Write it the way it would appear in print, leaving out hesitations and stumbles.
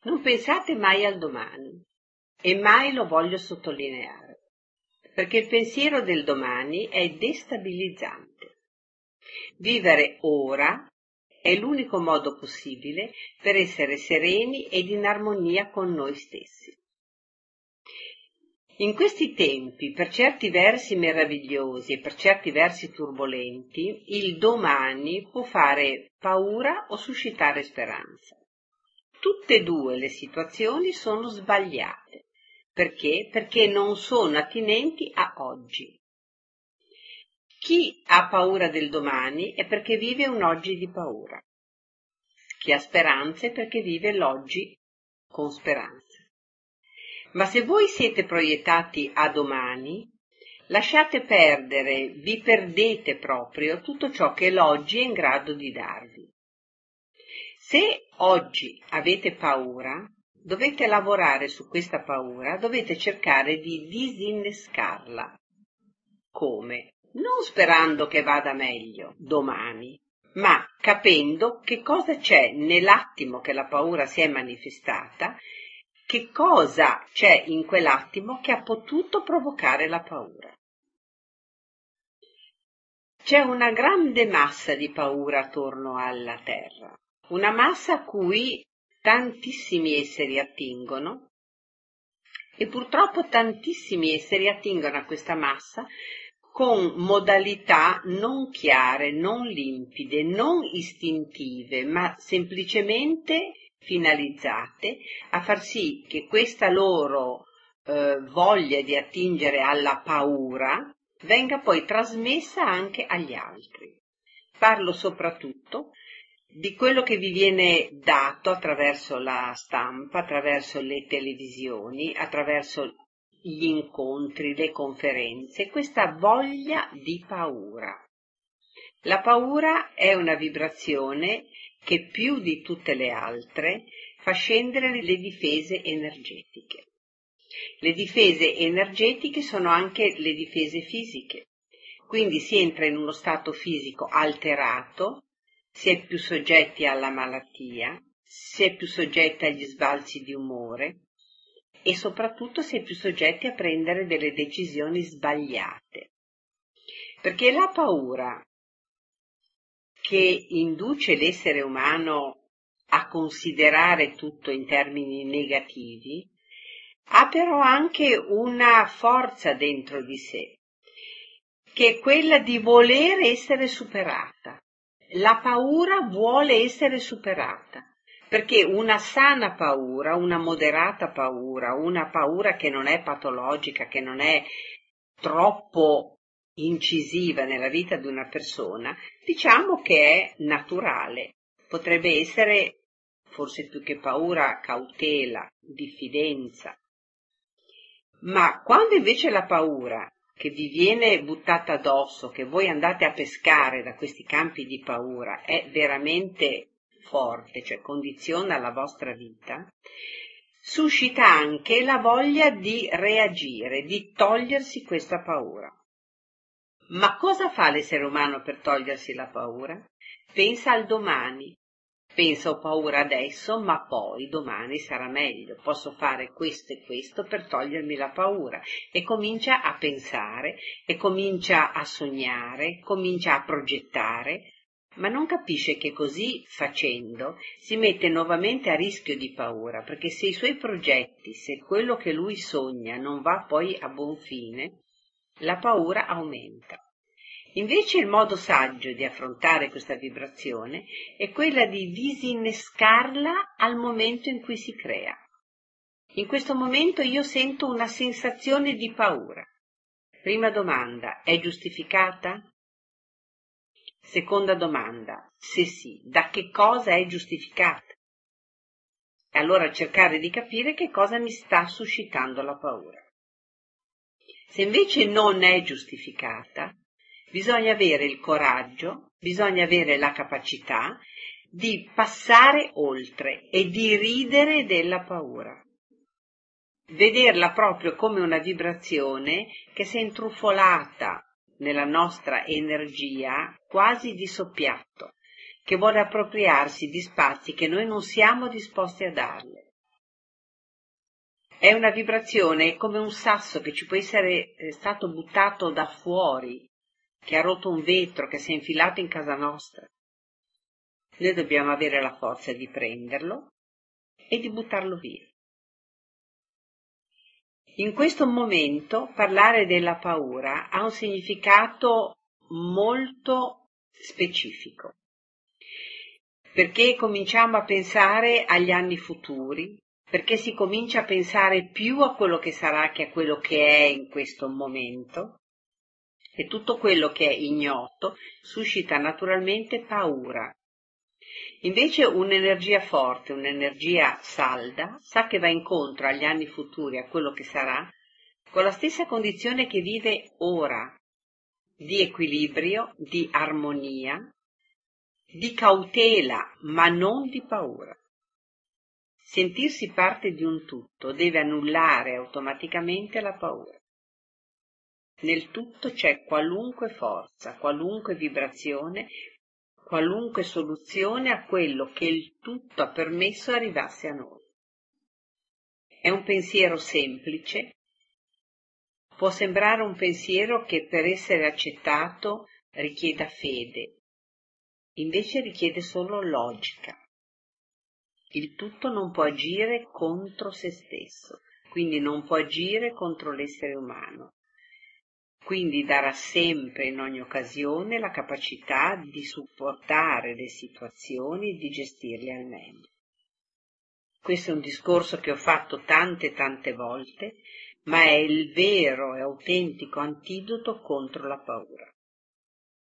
Non pensate mai al domani, e mai lo voglio sottolineare, perché il pensiero del domani è destabilizzante. Vivere ora è l'unico modo possibile per essere sereni ed in armonia con noi stessi. In questi tempi, per certi versi meravigliosi e per certi versi turbolenti, il domani può fare paura o suscitare speranza. Tutte e due le situazioni sono sbagliate. Perché? Perché non sono attinenti a oggi. Chi ha paura del domani è perché vive un oggi di paura. Chi ha speranze è perché vive l'oggi con speranza. Ma se voi siete proiettati a domani, lasciate perdere, vi perdete proprio tutto ciò che l'oggi è in grado di darvi. Se oggi avete paura, dovete lavorare su questa paura, dovete cercare di disinnescarla. Come? Non sperando che vada meglio domani, ma capendo che cosa c'è nell'attimo che la paura si è manifestata, che cosa c'è in quell'attimo che ha potuto provocare la paura. C'è una grande massa di paura attorno alla Terra, una massa a cui tantissimi esseri attingono e purtroppo tantissimi esseri attingono a questa massa con modalità non chiare, non limpide, non istintive, ma semplicemente finalizzate a far sì che questa loro voglia di attingere alla paura venga poi trasmessa anche agli altri. Parlo soprattutto di quello che vi viene dato attraverso la stampa, attraverso le televisioni, attraverso gli incontri, le conferenze, questa voglia di paura. La paura è una vibrazione che più di tutte le altre fa scendere le difese energetiche. Le difese energetiche sono anche le difese fisiche, quindi si entra in uno stato fisico alterato, si è più soggetti alla malattia, si è più soggetti agli sbalzi di umore e soprattutto si è più soggetti a prendere delle decisioni sbagliate. Perché la paura che induce l'essere umano a considerare tutto in termini negativi ha però anche una forza dentro di sé, che è quella di voler essere superata. La paura vuole essere superata, perché una sana paura, una moderata paura, una paura che non è patologica, che non è troppo incisiva nella vita di una persona, diciamo che è naturale. Potrebbe essere, forse più che paura, cautela, diffidenza. Ma quando invece la paura che vi viene buttata addosso, che voi andate a pescare da questi campi di paura, è veramente forte, cioè condiziona la vostra vita, suscita anche la voglia di reagire, di togliersi questa paura. Ma cosa fa l'essere umano per togliersi la paura? Pensa al domani. Pensa ho paura adesso, ma poi domani sarà meglio, posso fare questo e questo per togliermi la paura. E comincia a pensare, e comincia a sognare, comincia a progettare, ma non capisce che così facendo si mette nuovamente a rischio di paura, perché se i suoi progetti, se quello che lui sogna non va poi a buon fine, la paura aumenta. Invece il modo saggio di affrontare questa vibrazione è quella di disinnescarla al momento in cui si crea. In questo momento io sento una sensazione di paura. Prima domanda, è giustificata? Seconda domanda, se sì, da che cosa è giustificata? E allora cercare di capire che cosa mi sta suscitando la paura. Se invece non è giustificata, bisogna avere il coraggio, bisogna avere la capacità di passare oltre e di ridere della paura. Vederla proprio come una vibrazione che si è intrufolata nella nostra energia quasi di soppiatto, che vuole appropriarsi di spazi che noi non siamo disposti a darle. È una vibrazione, è come un sasso che ci può essere stato buttato da fuori, che ha rotto un vetro, che si è infilato in casa nostra. Noi dobbiamo avere la forza di prenderlo e di buttarlo via. In questo momento parlare della paura ha un significato molto specifico, perché cominciamo a pensare agli anni futuri, perché si comincia a pensare più a quello che sarà che a quello che è in questo momento, e tutto quello che è ignoto suscita naturalmente paura. Invece un'energia forte, un'energia salda, sa che va incontro agli anni futuri, a quello che sarà, con la stessa condizione che vive ora, di equilibrio, di armonia, di cautela, ma non di paura. Sentirsi parte di un tutto deve annullare automaticamente la paura. Nel tutto c'è qualunque forza, qualunque vibrazione, qualunque soluzione a quello che il tutto ha permesso arrivasse a noi. È un pensiero semplice, può sembrare un pensiero che per essere accettato richieda fede, invece richiede solo logica. Il tutto non può agire contro se stesso, quindi non può agire contro l'essere umano. Quindi darà sempre in ogni occasione la capacità di supportare le situazioni e di gestirle al meglio. Questo è un discorso che ho fatto tante volte, ma è il vero e autentico antidoto contro la paura.